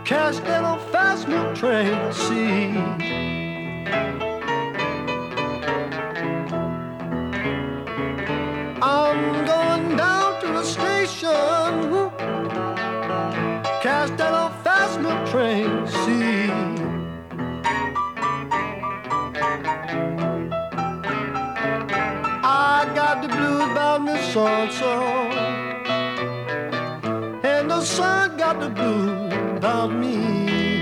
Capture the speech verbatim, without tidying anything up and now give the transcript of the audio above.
Catch that old fast milk train, see. I'm going down to the station. Catch that old fast milk train, see. I got the blues about me so-and-so, and the sun got the blues about me.